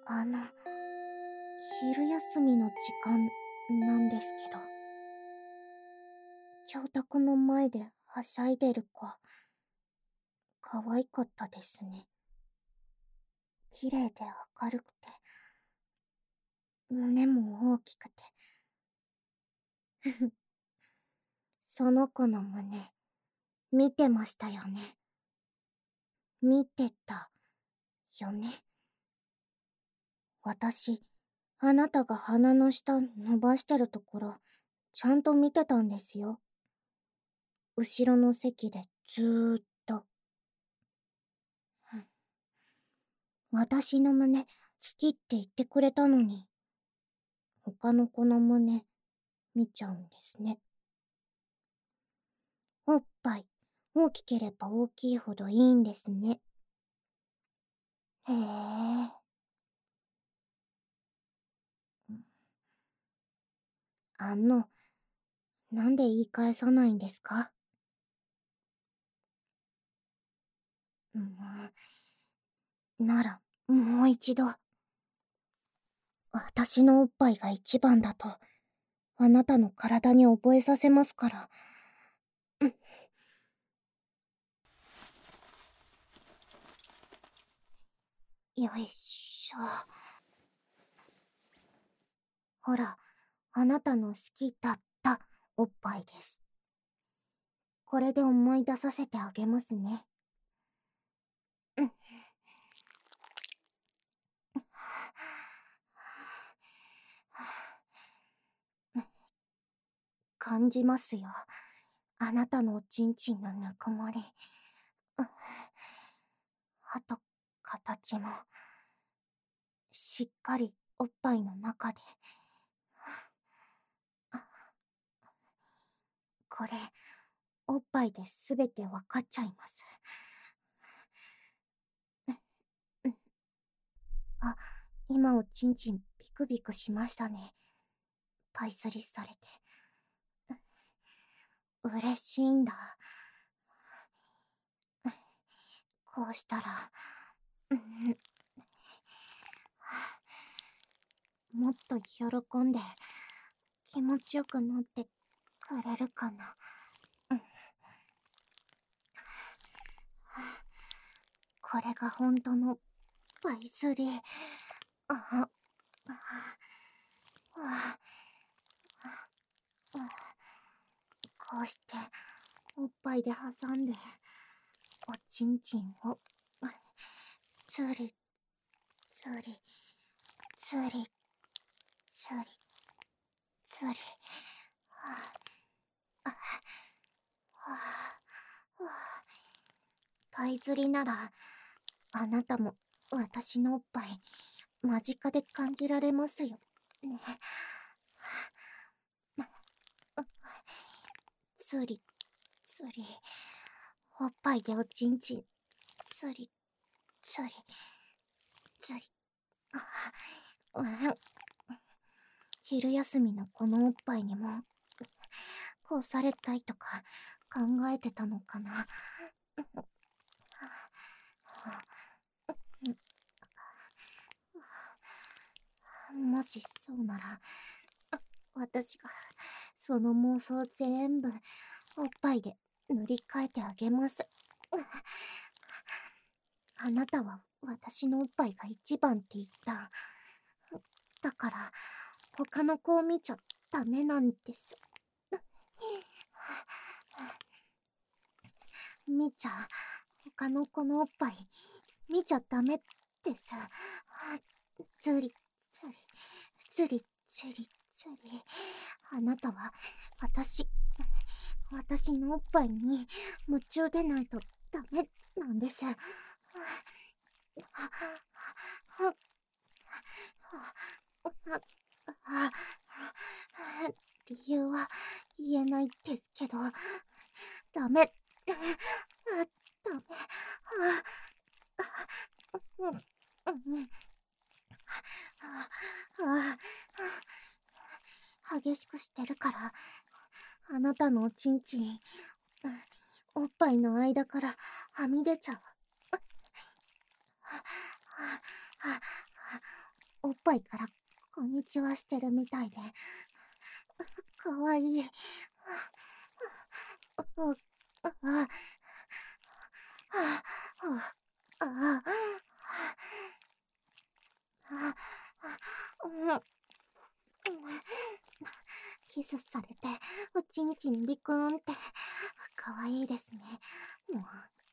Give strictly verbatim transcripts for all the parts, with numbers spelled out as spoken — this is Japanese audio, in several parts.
あの、昼休みの時間なんですけど、教卓の前ではしゃいでる子、可愛かったですね。綺麗で明るくて、胸も大きくて。その子の胸、見てましたよね。見てた、よね。私、あなたが鼻の下伸ばしてるところ、ちゃんと見てたんですよ。後ろの席でずーっと。私の胸、好きって言ってくれたのに、他の子の胸、見ちゃうんですね。おっぱい、大きければ大きいほどいいんですね。へえ。あの、なんで言い返さないんですか？うん、なら、もう一度。私のおっぱいが一番だと、あなたの体に覚えさせますから。うん、よいしょ。ほら、あなたの好きだったおっぱいです。これで思い出させてあげますね。うん。感じますよ。あなたのおちんちんのぬくもり。あと、形も。しっかりおっぱいの中で。これ、おっぱいで全てわかっちゃいます。あ、今おちんちんビクビクしましたね。パイスリされて。嬉しいんだ。こうしたら、もっと喜んで気持ちよくなってくれるかな。これが本当のパイスリ。あああこうしておっぱいで挟んでおちんちんをつりつりつりつりつり。パイ釣りならあなたも私のおっぱい間近で感じられますよね。つりつり、おっぱいでおちんちんつりつりつり。うん、昼休みのこのおっぱいにもこうされたいとか考えてたのかな。もしそうなら、私がその妄想全部おっぱいで塗り替えてあげます。あなたは私のおっぱいが一番って言った。だから他の子を見ちゃダメなんです。見ちゃ他の子のおっぱい見ちゃダメってさ。つりつりつりつりつり。あなたは私私のおっぱいに夢中でないとダメなんです。理由は言えないですけど、ダメ。ダメ。激しくしてるから、あなたのおちんちん、おっぱいの間からはみ出ちゃう。 おっぱいからこんにちはしてるみたいで、かわいい。あ、あ、あ、あ、あ、あ、あ、うん、キスされて、おちんちんビクーンって、かわいいですね。もう、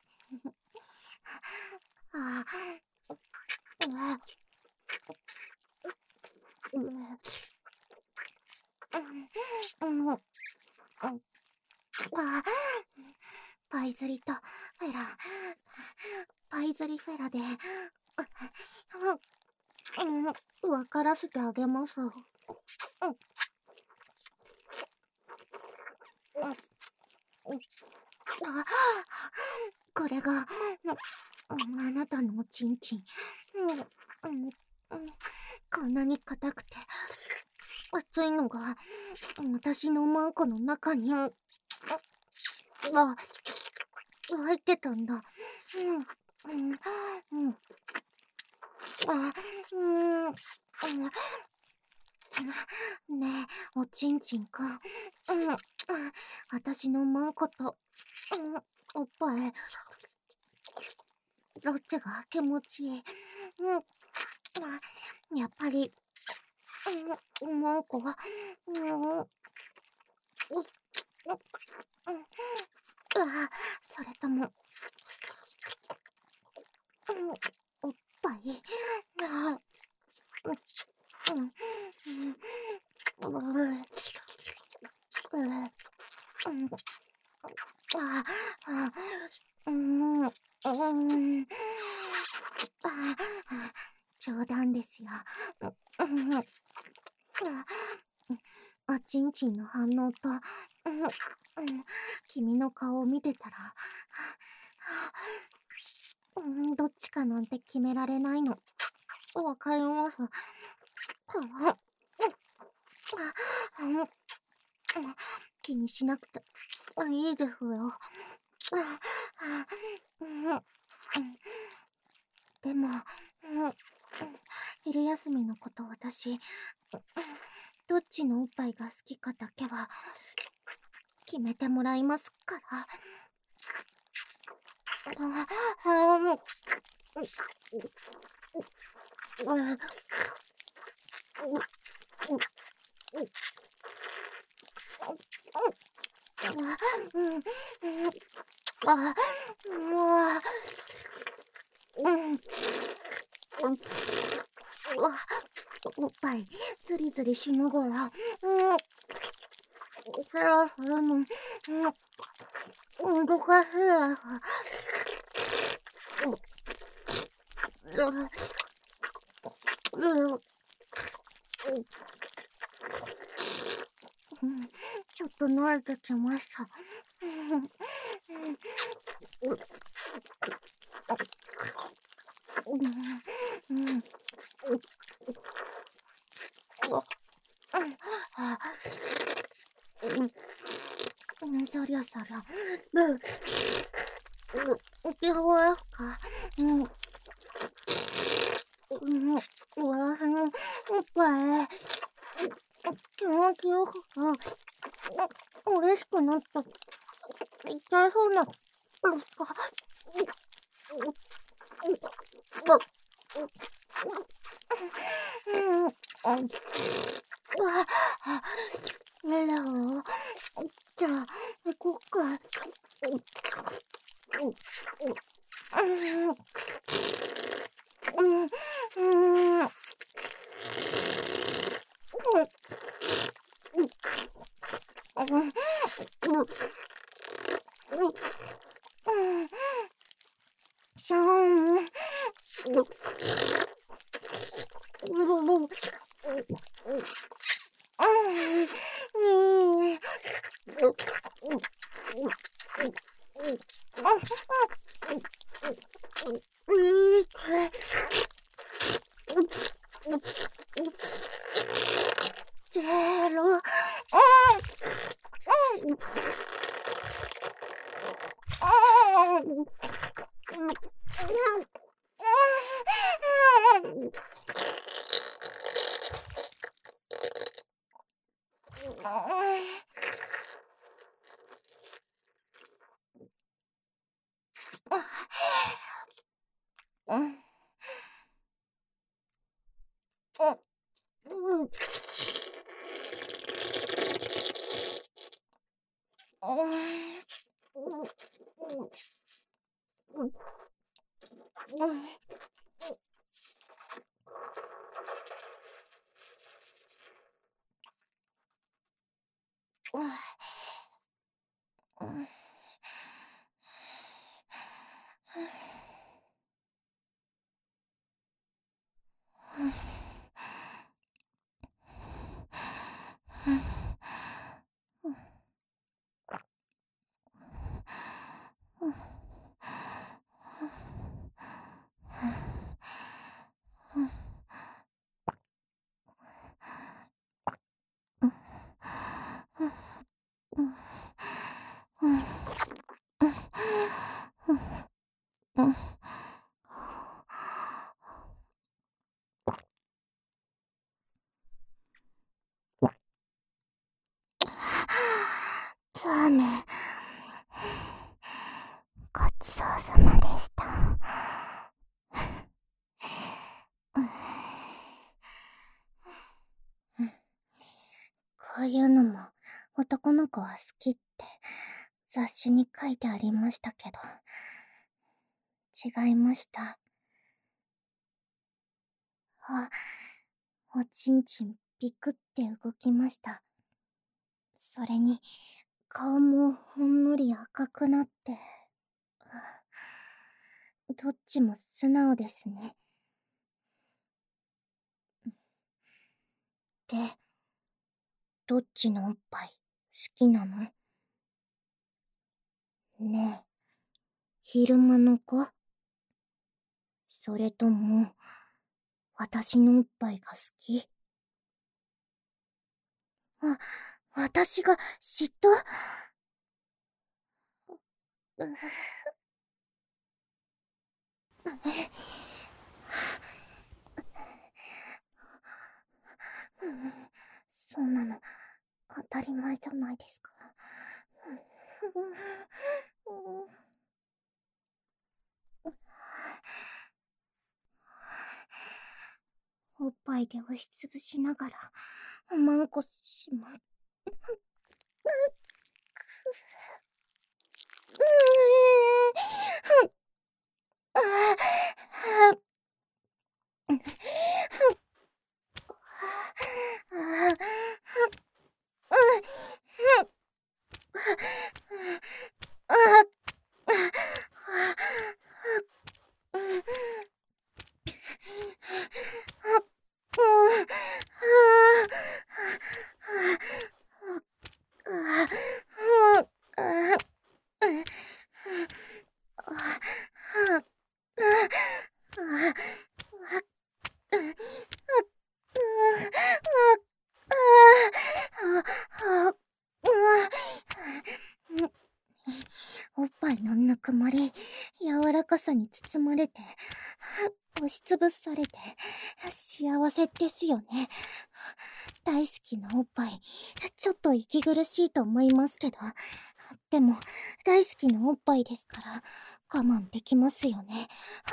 あ、うわ、うわ、うん、うん、あ、パイズリとフェラ、パイズリフェラで、うん、わからせてあげます。うん、あ、これが、あなたのおちんちん。うん、うん、こんなに硬くて、熱いのが、私のマンコの中に、あ、入ってたんだ。うん、うん、うん、あ、うん、ねえ、おちんちんくん。うん、私のマンコと、うん、おっぱい、どっちが気持ちいい？うん、やっぱり、うん、マンコは、うん、うん、あ、それとも、うん、おっぱい、あ、うん、うん、うん、うん、うん、あ、あ、うん、うん、あ、冗談ですよ。うん、あ、おちんちんの反応と、うん、うん、君の顔を見てたら、うん、どっちかなんて決められないの。わかります。うん、気にしなくていいですよ。うん、でも、うん、昼休みのこと私、どっちのおっぱいが好きかだけは決めてもらいますから。あ、もう、うん、うん、あ、もう、うん、うん、おっぱい、ずりずりしながら、うん、フラフラの、うん、動かせない。ちょっと慣れてきました。そりゃそりゃ。うん、気泡ですか？うん。うん、私のおっぱい、気持ちよく、嬉しくなった。言っちゃいそうな、ですか？うん、あ、やだよ。じゃあ、行こっか。うん、うん、うん、シャーン。ゼロ。 うん。うん。うん。ツアメ、ごちそうさまでした。こういうのも男の子は好きって雑誌に書いてありましたけど、違いました。あ、おちんちんビクって動きました。それに、顔もほんのり赤くなって。どっちも素直ですね。で、どっちのおっぱい好きなの？ねえ、昼間の子？それとも、私のおっぱいが好き？あ、私が嫉妬？うそんなの当たり前じゃないですか。おっぱいで押しつぶしながらおまんこしまう。おっぱいのぬくもり、柔らかさに包まれて、押しつぶされて、幸せですよね。大好きなおっぱい、ちょっと息苦しいと思いますけど、でも、大好きなおっぱいですから、我慢できますよね。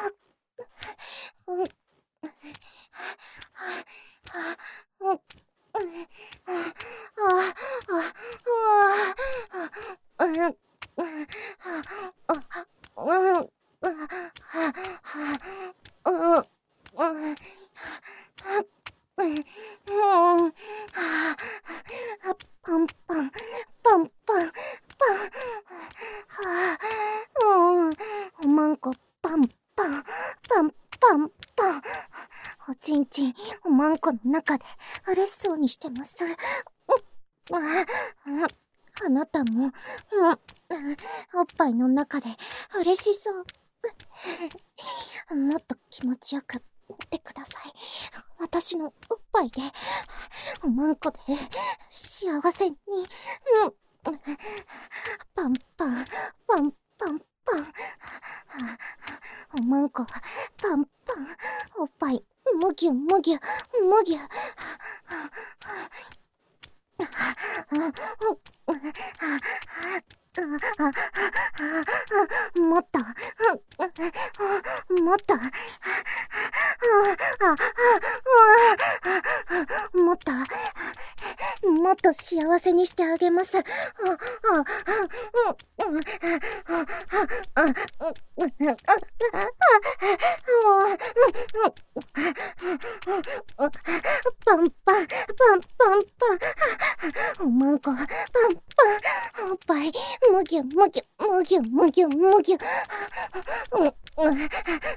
パンパン、パンパン、パン。おまんこ、パンパン、パンパンパン。おちんちん、おまんこの中で嬉しそうにしてます。あなたも、おっぱいの中で嬉しそう。もっと気持ちよくってください。私のおっぱいで、おまんこで幸せに、パンパン、パンパンパン。おまんこはパンパン、おっぱい、もぎゅもぎゅ、もぎゅ。 あ、あ、あ、もっと、もっと、もっと、もっと幸せにしてあげます。あ、あ、パンパン、パンパンパン。おまんこ、パンパン。おっぱい、むぎゅむぎゅ、むぎゅむぎゅむぎゅ。うん、うん、うん、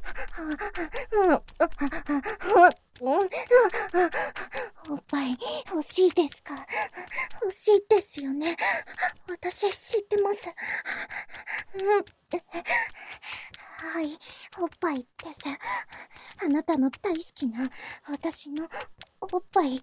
おっぱい、欲しいですか？欲しいですよね。私知ってます。うん。はい、おっぱいです。あなたの大好きな私のおっぱい、吸って、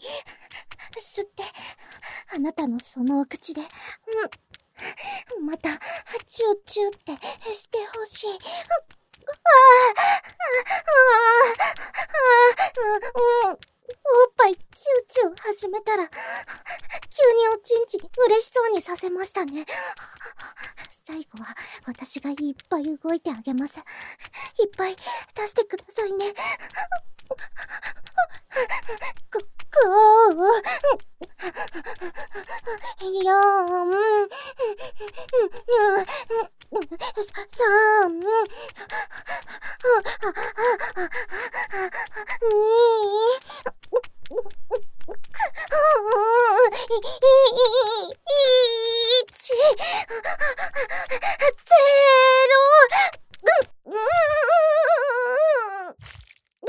あなたのそのお口で、うん、また、チューチューってしてほしい。ああ、ああ、ああ、うん、おっぱいチューチュー始めたら、急におちんちん嬉しそうにさせましたね。最後は私がいっぱい動いてあげます。いっぱい出してくださいね。こ、こう、よん、さん、に、いち、ゼロ、う、うー、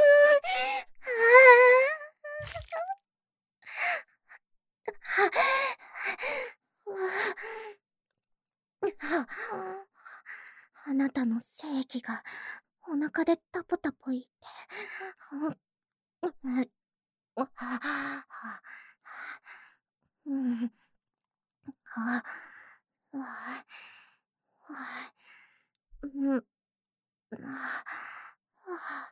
あなたの精液がお腹でタポタポ言って、うん、あ、あ、うん、あ、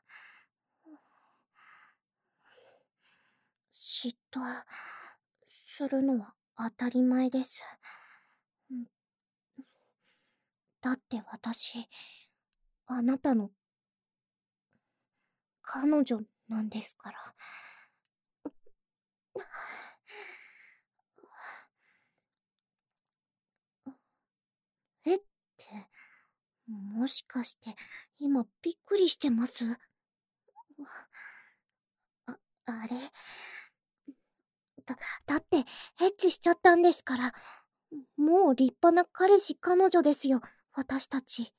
嫉妬するのは当たり前です。だって私、あなたの彼女なんですから。えって、もしかして今びっくりしてます？あ、あれだ、だってエッチしちゃったんですから、もう立派な彼氏彼女ですよ、私たち。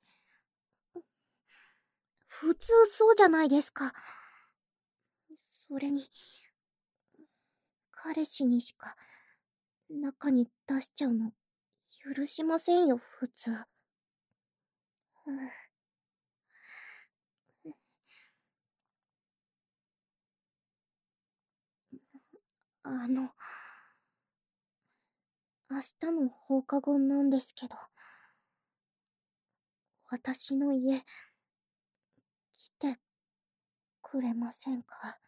普通そうじゃないですか。それに、彼氏にしか中に出しちゃうの許しませんよ、普通。うん、あの、明日の放課後なんですけど、私の家、来てくれませんか？